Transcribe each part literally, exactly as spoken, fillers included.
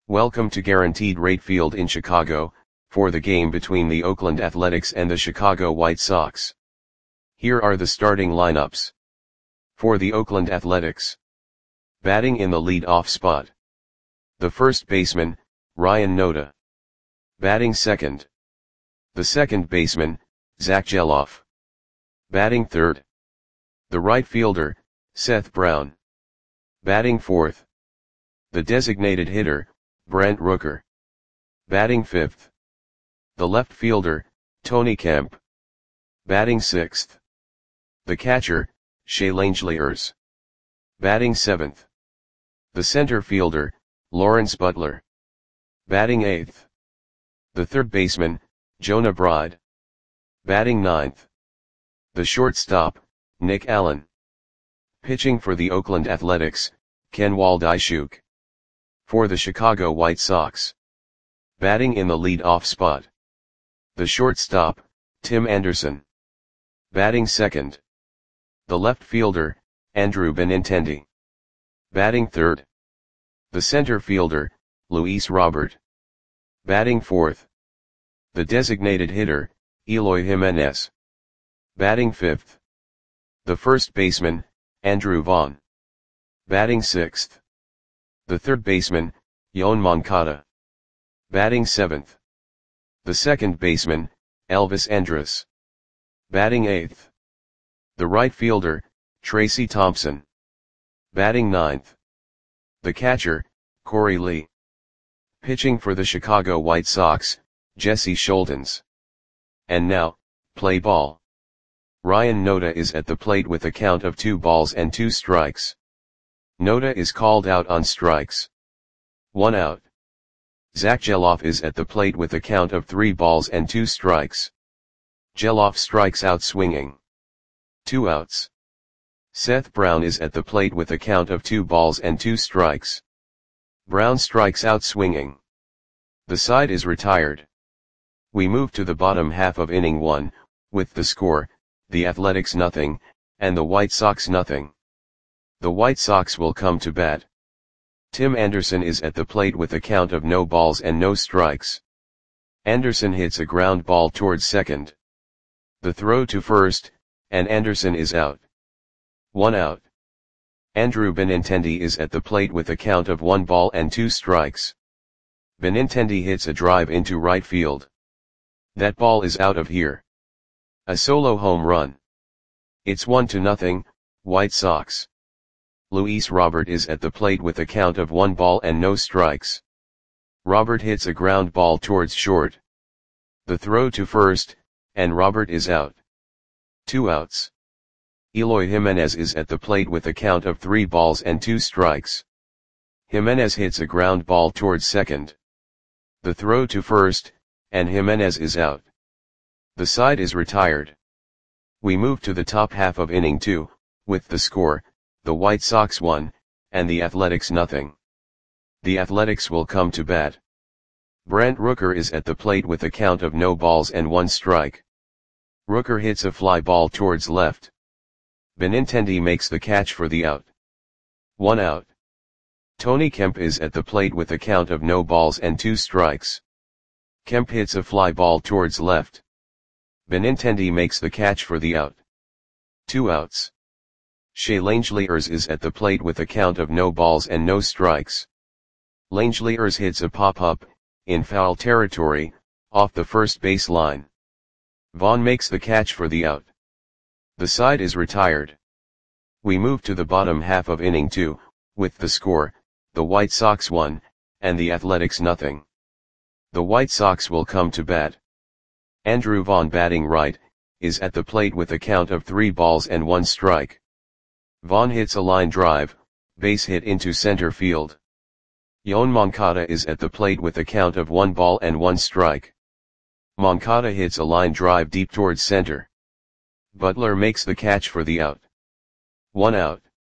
Welcome to Guaranteed Rate Field in Chicago, for the game between the Oakland Athletics and the Chicago White Sox. Here are the starting lineups. For the Oakland Athletics. Batting in the lead-off spot. The first baseman, Ryan Noda. Batting second. The second baseman, Zack Gelof. Batting third. The right fielder, Seth Brown. Batting fourth. The designated hitter, Brent Rooker. Batting fifth. The left fielder, Tony Kemp. Batting sixth. The catcher, Shea Langeliers. Batting seventh. The center fielder, Lawrence Butler. Batting eighth. The third baseman, Jonah Bride. Batting ninth. The shortstop, Nick Allen. Pitching for the Oakland Athletics, Ken Waldichuk. For the Chicago White Sox. Batting in the lead-off spot. The shortstop, Tim Anderson. Batting second. The left fielder, Andrew Benintendi. Batting third. The center fielder, Luis Robert. Batting fourth. The designated hitter, Eloy Jimenez. Batting fifth. The first baseman, Andrew Vaughn. Batting sixth. The third baseman, Yoan Moncada. Batting seventh. The second baseman, Elvis Andrus. Batting eighth. The right fielder, Tracy Thompson. Batting ninth. The catcher, Corey Lee. Pitching for the Chicago White Sox, Jesse Scholtens. And now, play ball. Ryan Noda is at the plate with a count of two balls and two strikes. Noda is called out on strikes. One out. Zack Gelof is at the plate with a count of three balls and two strikes. Gelof strikes out swinging. Two outs. Seth Brown is at the plate with a count of two balls and two strikes. Brown strikes out swinging. The side is retired. We move to the bottom half of inning one, with the score, the Athletics nothing, and the White Sox nothing. The White Sox will come to bat. Tim Anderson is at the plate with a count of no balls and no strikes. Anderson hits a ground ball towards second. The throw to first, and Anderson is out. One out. Andrew Benintendi is at the plate with a count of one ball and two strikes. Benintendi hits a drive into right field. That ball is out of here. A solo home run. It's one to nothing, White Sox. Luis Robert is at the plate with a count of one ball and no strikes. Robert hits a ground ball towards short. The throw to first, and Robert is out. Two outs. Eloy Jimenez is at the plate with a count of three balls and two strikes. Jimenez hits a ground ball towards second. The throw to first, and Jimenez is out. The side is retired. We move to the top half of inning two, with the score, the White Sox one, and the Athletics nothing. The Athletics will come to bat. Brent Rooker is at the plate with a count of no balls and one strike. Rooker hits a fly ball towards left. Benintendi makes the catch for the out. One out. Tony Kemp is at the plate with a count of no balls and two strikes. Kemp hits a fly ball towards left. Benintendi makes the catch for the out. Two outs. Shea Langeliers is at the plate with a count of no balls and no strikes. Langeliers hits a pop-up, in foul territory, off the first base line. Vaughn makes the catch for the out. The side is retired. We move to the bottom half of inning two, with the score, the White Sox one, and the Athletics nothing. The White Sox will come to bat. Andrew Vaughn batting right, is at the plate with a count of three balls and one strike. Vaughn hits a line drive, base hit into center field. Yoan Moncada is at the plate with a count of one ball and one strike. Moncada hits a line drive deep towards center. Butler makes the catch for the out. One out.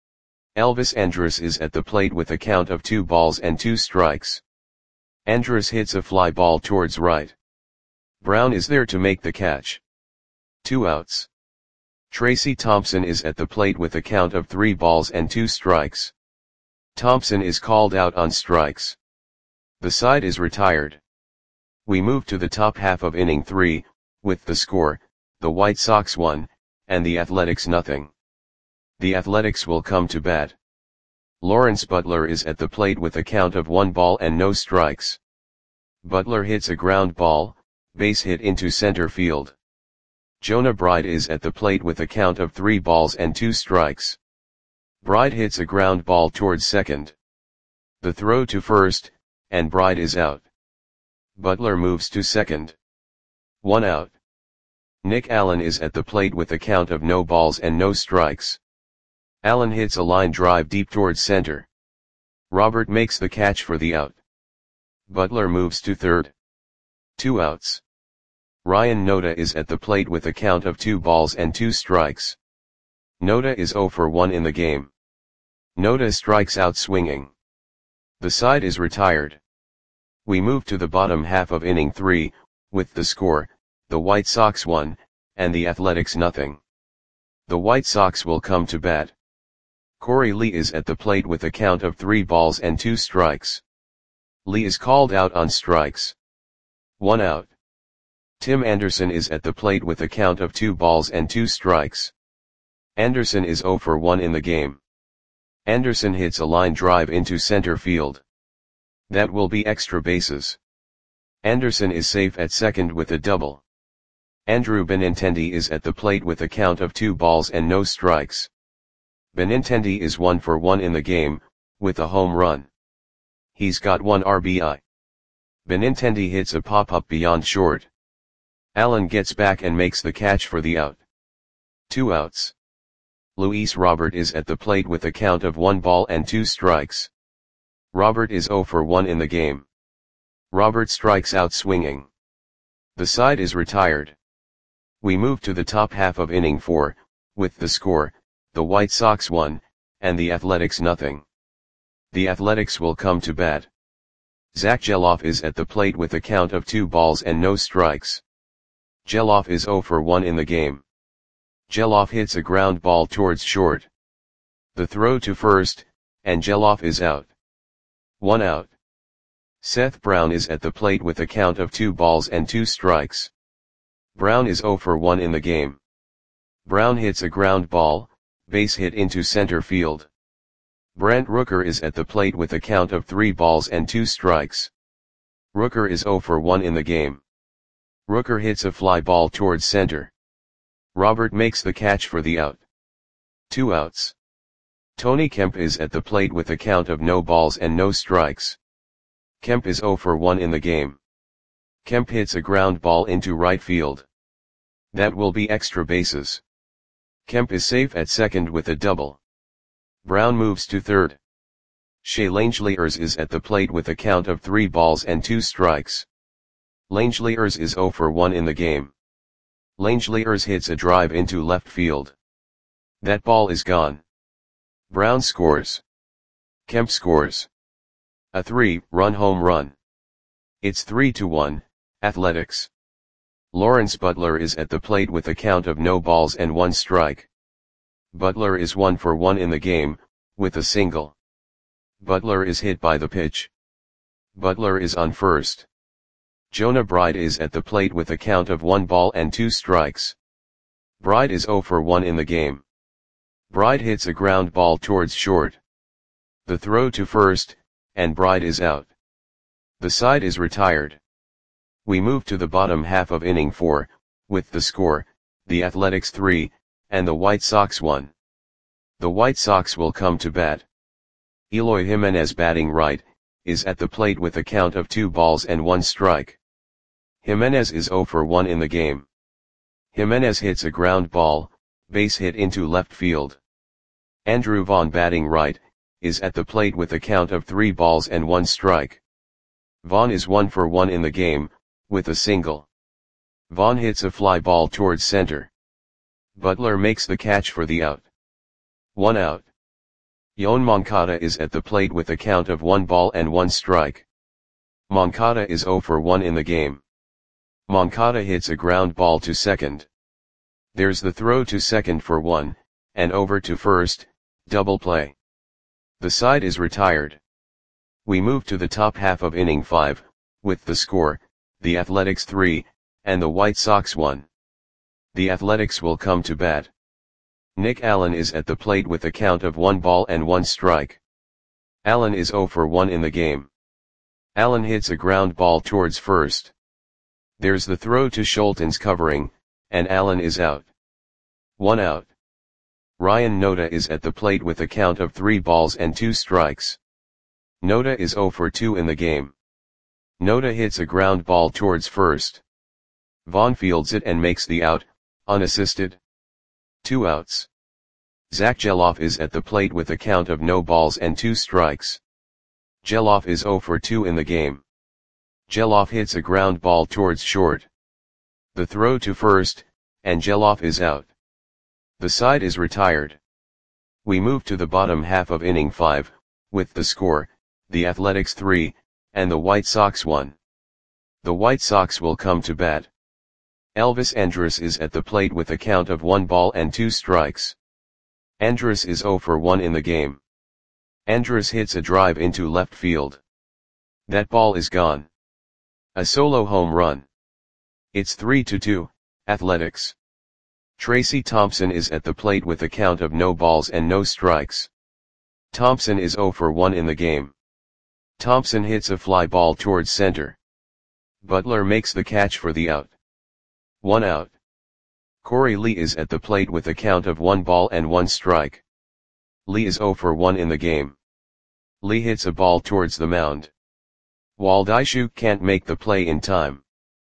Elvis Andrus is at the plate with a count of two balls and two strikes. Andrus hits a fly ball towards right. Brown is there to make the catch. Two outs. Tracy Thompson is at the plate with a count of three balls and two strikes. Thompson is called out on strikes. The side is retired. We move to the top half of inning three, with the score, the White Sox one, and the Athletics nothing. The Athletics will come to bat. Lawrence Butler is at the plate with a count of one ball and no strikes. Butler hits a ground ball, base hit into center field. Jonah Bride is at the plate with a count of three balls and two strikes. Bride hits a ground ball towards second. The throw to first, and Bride is out. Butler moves to second. One out. Nick Allen is at the plate with a count of no balls and no strikes. Allen hits a line drive deep towards center. Robert makes the catch for the out. Butler moves to third. Two outs. Ryan Noda is at the plate with a count of two balls and two strikes. Noda is zero for one in the game. Noda strikes out swinging. The side is retired. We move to the bottom half of inning three, with the score, the White Sox one, and the Athletics nothing. The White Sox will come to bat. Corey Lee is at the plate with a count of three balls and two strikes. Lee is called out on strikes. One out. Tim Anderson is at the plate with a count of two balls and two strikes. Anderson is zero for one in the game. Anderson hits a line drive into center field. That will be extra bases. Anderson is safe at second with a double. Andrew Benintendi is at the plate with a count of two balls and no strikes. Benintendi is one for one in the game, with a home run. He's got one R B I. Benintendi hits a pop-up beyond short. Allen gets back and makes the catch for the out. Two outs. Luis Robert is at the plate with a count of one ball and two strikes. Robert is zero for one in the game. Robert strikes out swinging. The side is retired. We move to the top half of inning four, with the score, the White Sox one, and the Athletics nothing. The Athletics will come to bat. Zach Geloff is at the plate with a count of two balls and no strikes. Geloff is zero for one in the game. Geloff hits a ground ball towards short. The throw to first, and Geloff is out. One out. Seth Brown is at the plate with a count of two balls and two strikes. Brown is zero for one in the game. Brown hits a ground ball, base hit into center field. Brent Rooker is at the plate with a count of three balls and two strikes. Rooker is zero for one in the game. Rooker hits a fly ball towards center. Robert makes the catch for the out. Two outs. Tony Kemp is at the plate with a count of no balls and no strikes. Kemp is zero for one in the game. Kemp hits a ground ball into right field. That will be extra bases. Kemp is safe at second with a double. Brown moves to third. Shea Langeliers is at the plate with a count of three balls and two strikes. Langeliers is zero for one in the game. Langeliers hits a drive into left field. That ball is gone. Brown scores. Kemp scores. A three-run home run. It's three to one, Athletics. Lawrence Butler is at the plate with a count of no balls and one strike. Butler is one for one in the game, with a single. Butler is hit by the pitch. Butler is on first. Jonah Bride is at the plate with a count of one ball and two strikes. Bride is zero for one in the game. Bride hits a ground ball towards short. The throw to first, and Bride is out. The side is retired. We move to the bottom half of inning four, with the score, the Athletics three, and the White Sox one. The White Sox will come to bat. Eloy Jimenez, batting right, is at the plate with a count of two balls and one strike. Jimenez is zero for one in the game. Jimenez hits a ground ball, base hit into left field. Andrew Vaughn, batting right, is at the plate with a count of three balls and one strike. Vaughn is one for one in the game, with a single. Vaughn hits a fly ball towards center. Butler makes the catch for the out. One out. Yoan Moncada is at the plate with a count of one ball and one strike. Moncada is zero for one in the game. Moncada hits a ground ball to second. There's the throw to second for one, and over to first, double play. The side is retired. We move to the top half of inning five, with the score, the Athletics three, and the White Sox one. The Athletics will come to bat. Nick Allen is at the plate with a count of one ball and one strike. Allen is oh for one in the game. Allen hits a ground ball towards first. There's the throw to Scholtens covering, and Allen is out. One out. Ryan Noda is at the plate with a count of three balls and two strikes. Noda is oh for two in the game. Noda hits a ground ball towards first. Vaughn fields it and makes the out, unassisted. Two outs. Zach Gelof is at the plate with a count of no balls and two strikes. Gelof is oh for two in the game. Gelof hits a ground ball towards short. The throw to first, and Gelof is out. The side is retired. We move to the bottom half of inning five, with the score, the Athletics three, and the White Sox one. The White Sox will come to bat. Elvis Andrus is at the plate with a count of one ball and two strikes. Andrus is oh for one in the game. Andrus hits a drive into left field. That ball is gone. A solo home run. It's three to two, Athletics. Tracy Thompson is at the plate with a count of no balls and no strikes. Thompson is oh for one in the game. Thompson hits a fly ball towards center. Butler makes the catch for the out. One out. Corey Lee is at the plate with a count of one ball and one strike. Lee is oh for one in the game. Lee hits a ball towards the mound. Waldishuk can't make the play in time.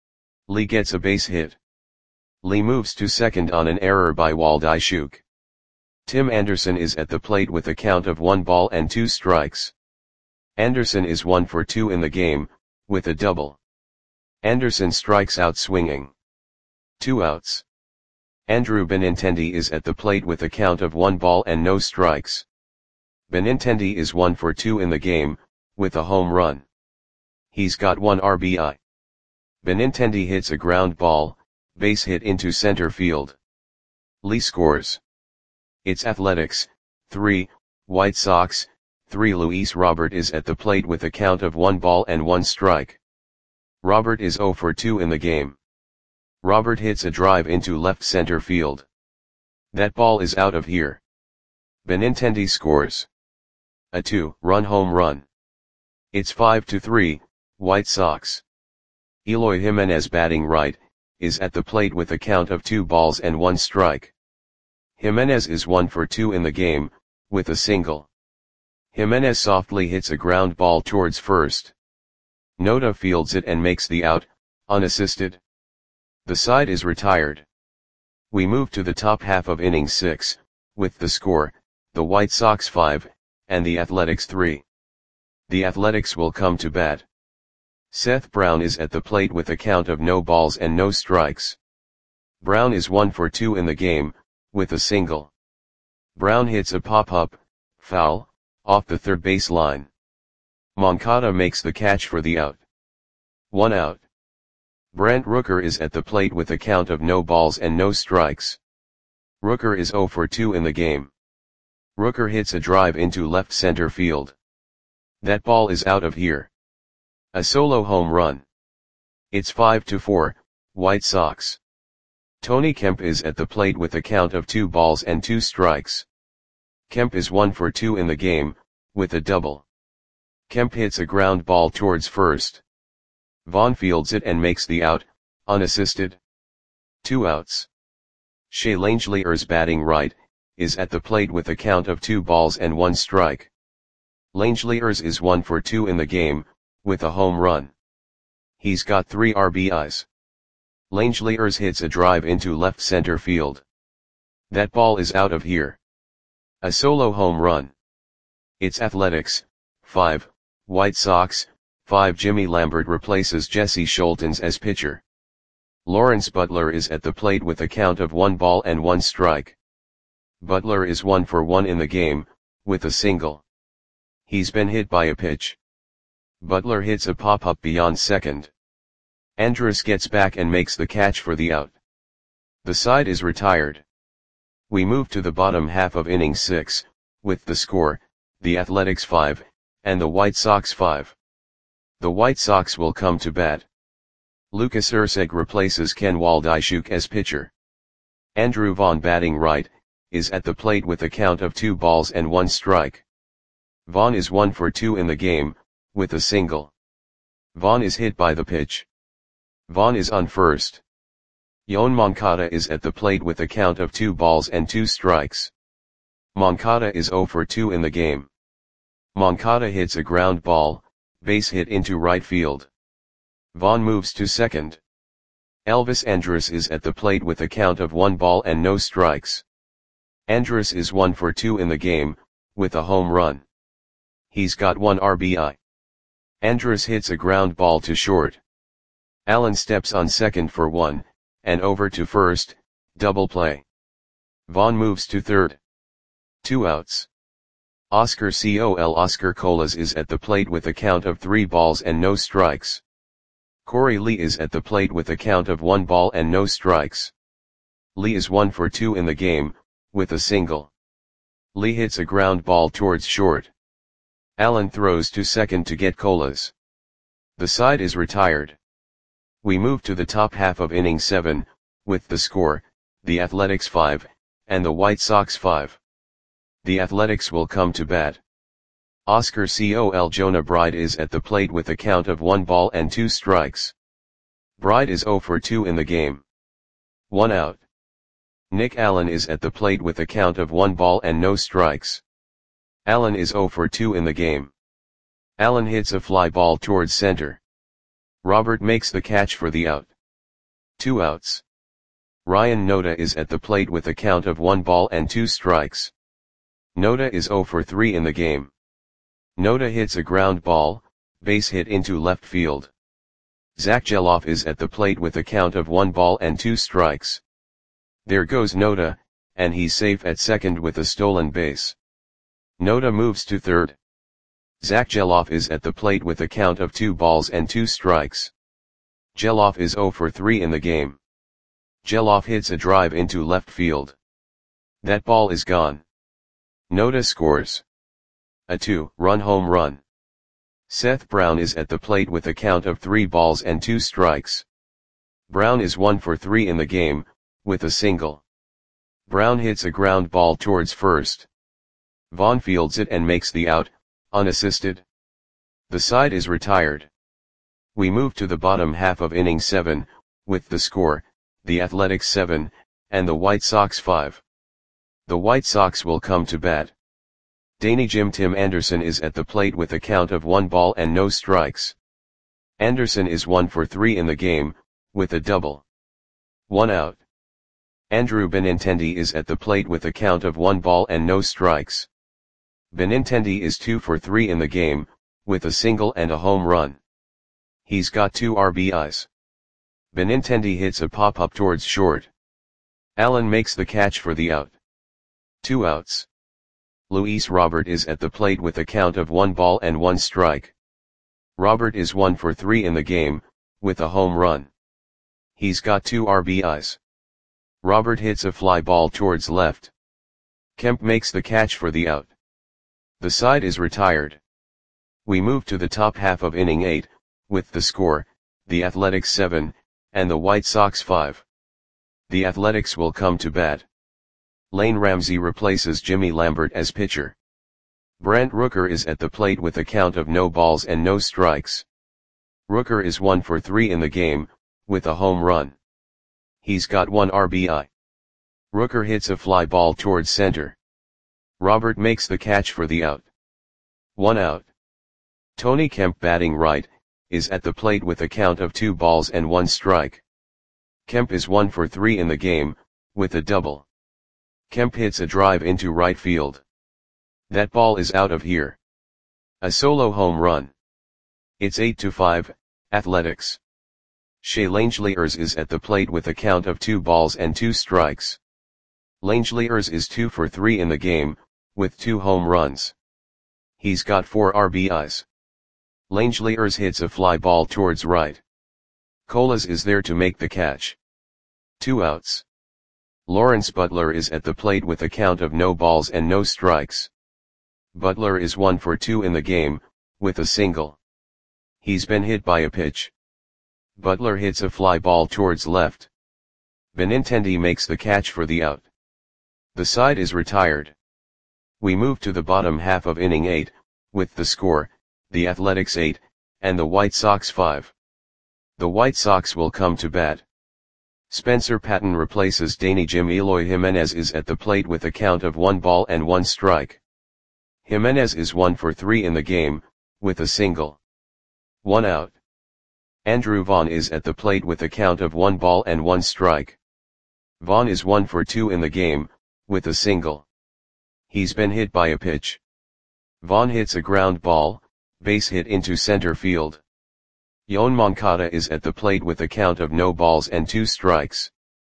Lee gets a base hit. Lee moves to second on an error by Waldishuk. Tim Anderson is at the plate with a count of one ball and two strikes. Anderson is one for two in the game, with a double. Anderson strikes out swinging. Two outs. Andrew Benintendi is at the plate with a count of one ball and no strikes. Benintendi is one for two in the game, with a home run. He's got one R B I. Benintendi hits a ground ball, base hit into center field. Lee scores. It's Athletics, three, White Sox, three. Luis Robert is at the plate with a count of one ball and one strike. Robert is oh for two in the game. Robert hits a drive into left center field. That ball is out of here. Benintendi scores. A two-run home run. It's five to three, White Sox. Eloy Jimenez, batting right, is at the plate with a count of two balls and one strike. Jimenez is one for two in the game, with a single. Jimenez softly hits a ground ball towards first. Noda fields it and makes the out, unassisted. The side is retired. We move to the top half of inning six, with the score, the White Sox five, and the Athletics three. The Athletics will come to bat. Seth Brown is at the plate with a count of no balls and no strikes. Brown is one for two in the game, with a single. Brown hits a pop-up, foul, off the third base line. Moncada makes the catch for the out. One out. Brent Rooker is at the plate with a count of no balls and no strikes. Rooker is oh for two in the game. Rooker hits a drive into left center field. That ball is out of here. A solo home run. It's five to four, White Sox. Tony Kemp is at the plate with a count of two balls and two strikes. Kemp is one for two in the game, with a double. Kemp hits a ground ball towards first. Vaughn fields it and makes the out, unassisted. Two outs. Shea Langeliers, batting right, is at the plate with a count of two balls and one strike. Langeliers is one for two in the game, with a home run. He's got three R B Is. Langeliers hits a drive into left center field. That ball is out of here. A solo home run. It's Athletics, five, White Sox, five. Jimmy Lambert replaces Jesse Scholtens as pitcher. Lawrence Butler is at the plate with a count of one ball and one strike. Butler is one for one in the game, with a single. He's been hit by a pitch. Butler hits a pop-up beyond second. Andrus gets back and makes the catch for the out. The side is retired. We move to the bottom half of inning six, with the score, the Athletics five, and the White Sox five. The White Sox will come to bat. Lucas Erceg replaces Ken Waldichuk as pitcher. Andrew Vaughn, batting right, is at the plate with a count of two balls and one strike. Vaughn is one for two in the game, with a single. Vaughn is hit by the pitch. Vaughn is on first. Yoan Moncada is at the plate with a count of two balls and two strikes. Moncada is zero for two in the game. Moncada hits a ground ball, base hit into right field. Vaughn moves to second. Elvis Andrus is at the plate with a count of one ball and no strikes. Andrus is one for two in the game, with a home run. He's got one R B I. Andrus hits a ground ball to short. Allen steps on second for one, and over to first, double play. Vaughn moves to third. Two outs. Oscar Cole Oscar Colas is at the plate with a count of three balls and no strikes. Corey Lee is at the plate with a count of one ball and no strikes. Lee is one for two in the game, with a single. Lee hits a ground ball towards short. Allen throws to second to get Colas. The side is retired. We move to the top half of inning seven, with the score, the Athletics five, and the White Sox five. The Athletics will come to bat. Oscar Cole Jonah Bride is at the plate with a count of one ball and two strikes. Bride is zero for two in the game. One out. Nick Allen is at the plate with a count of one ball and no strikes. Allen is zero for two in the game. Allen hits a fly ball towards center. Robert makes the catch for the out. Two outs. Ryan Noda is at the plate with a count of one ball and two strikes. Noda is zero for three in the game. Noda hits a ground ball, base hit into left field. Zach Geloff is at the plate with a count of one ball and two strikes. There goes Noda, and he's safe at second with a stolen base. Noda moves to third. Zach Geloff is at the plate with a count of two balls and two strikes. Geloff is zero for three in the game. Geloff hits a drive into left field. That ball is gone. Noda scores a two-run home run. Seth Brown is at the plate with a count of three balls and two strikes. Brown is one for three in the game, with a single. Brown hits a ground ball towards first. Vaughn fields it and makes the out, unassisted. The side is retired. We move to the bottom half of inning seven, with the score, the Athletics seven, and the White Sox five. The White Sox will come to bat. Danny Jim Tim Anderson is at the plate with a count of one ball and no strikes. Anderson is one for three in the game, with a double. One out. Andrew Benintendi is at the plate with a count of one ball and no strikes. Benintendi is two for three in the game, with a single and a home run. He's got two R B Is. Benintendi hits a pop-up towards short. Allen makes the catch for the out. Two outs. Luis Robert is at the plate with a count of one ball and one strike. Robert is one for three in the game, with a home run. He's got two R B Is. Robert hits a fly ball towards left. Kemp makes the catch for the out. The side is retired. We move to the top half of inning eight, with the score, the Athletics seven, and the White Sox five. The Athletics will come to bat. Lane Ramsey replaces Jimmy Lambert as pitcher. Brant Rooker is at the plate with a count of no balls and no strikes. Rooker is one for three in the game, with a home run. He's got one R B I. Rooker hits a fly ball towards center. Robert makes the catch for the out. One out. Tony Kemp, batting right, is at the plate with a count of two balls and one strike. Kemp is one for three in the game, with a double. Kemp hits a drive into right field. That ball is out of here. A solo home run. It's eight to five, Athletics. Shea Langeliers is at the plate with a count of two balls and two strikes. Langeliers is two for three in the game, with two home runs. He's got four R B Is. Langeliers hits a fly ball towards right. Colas is there to make the catch. Two outs. Lawrence Butler is at the plate with a count of no balls and no strikes. Butler is one for two in the game, with a single. He's been hit by a pitch. Butler hits a fly ball towards left. Benintendi makes the catch for the out. The side is retired. We move to the bottom half of inning eight, with the score, the Athletics eight, and the White Sox five. The White Sox will come to bat. Spencer Patton replaces Danny Jim Eloy Jimenez is at the plate with a count of one ball and one strike. Jimenez is one for three in the game, with a single. One out. Andrew Vaughn is at the plate with a count of one ball and one strike. Vaughn is one for two in the game, with a single. He's been hit by a pitch. Vaughn hits a ground ball, base hit into center field. Yoan Moncada is at the plate with a count of no balls and two strikes.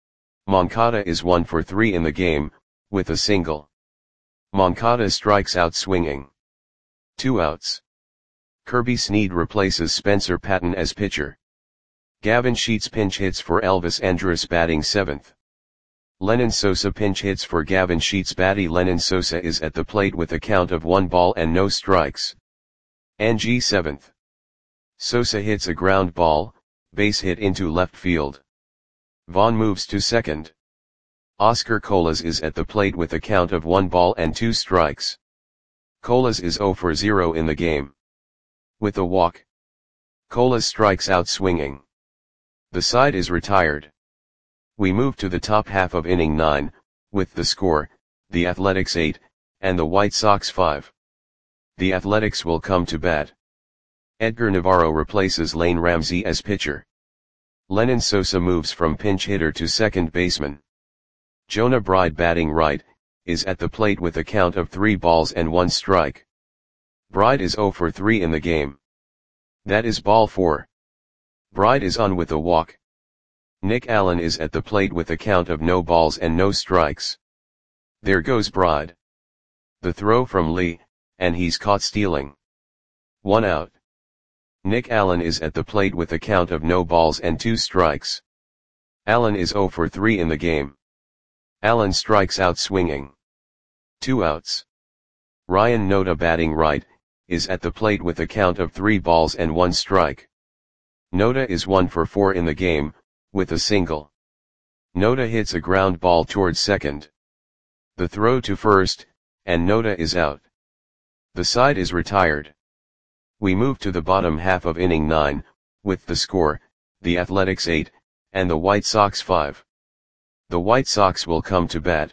Moncada is one for three in the game, with a single. Moncada strikes out swinging. Two outs. Kirby Snead replaces Spencer Patton as pitcher. Gavin Sheets pinch hits for Elvis Andrus batting seventh. Lenyn Sosa pinch hits for Gavin Sheets batting. Lenyn Sosa is at the plate with a count of one ball and no strikes. Angie seventh. Sosa hits a ground ball, base hit into left field. Vaughn moves to second. Oscar Colas is at the plate with a count of one ball and two strikes. Colas is zero for zero in the game. With a walk. Colas strikes out swinging. The side is retired. We move to the top half of inning nine, with the score, the Athletics eight, and the White Sox five. The Athletics will come to bat. Edgar Navarro replaces Lane Ramsey as pitcher. Lenyn Sosa moves from pinch hitter to second baseman. Jonah Bride batting right, is at the plate with a count of three balls and one strike. Bride is zero for three in the game. That is ball four. Bride is on with a walk. Nick Allen is at the plate with a count of no balls and no strikes. There goes Bride. The throw from Lee, and he's caught stealing. One out. Nick Allen is at the plate with a count of no balls and two strikes. Allen is zero for three in the game. Allen strikes out swinging. Two outs. Ryan Noda batting right, is at the plate with a count of three balls and one strike. Noda is one for four in the game, with a single. Noda hits a ground ball towards second. The throw to first, and Noda is out. The side is retired. We move to the bottom half of inning nine, with the score, the Athletics eight, and the White Sox five. The White Sox will come to bat.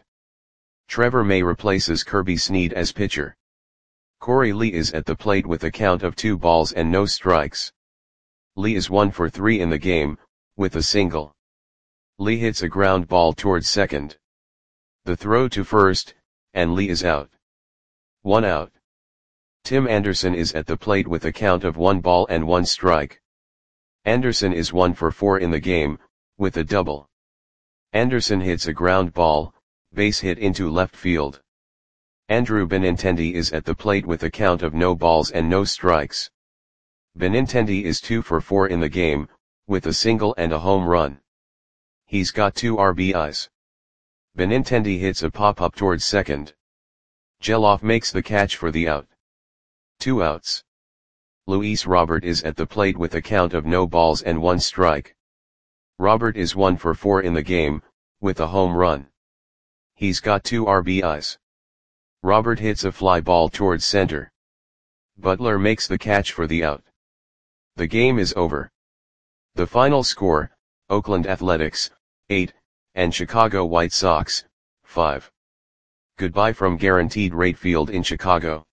Trevor May replaces Kirby Snead as pitcher. Corey Lee is at the plate with a count of two balls and no strikes. Lee is one for three in the game, with a single. Lee hits a ground ball towards second. The throw to first, and Lee is out. One out. Tim Anderson is at the plate with a count of one ball and one strike. Anderson is one for four in the game, with a double. Anderson hits a ground ball, base hit into left field. Andrew Benintendi is at the plate with a count of no balls and no strikes. Benintendi is two for four in the game, with a single and a home run. He's got two R B Is. Benintendi hits a pop-up towards second. Geloff makes the catch for the out. Two outs. Luis Robert is at the plate with a count of no balls and one strike. Robert is one for four in the game, with a home run. He's got two R B Is. Robert hits a fly ball towards center. Butler makes the catch for the out. The game is over. The final score, Oakland Athletics, eight, and Chicago White Sox, five. Goodbye from Guaranteed Rate Field in Chicago.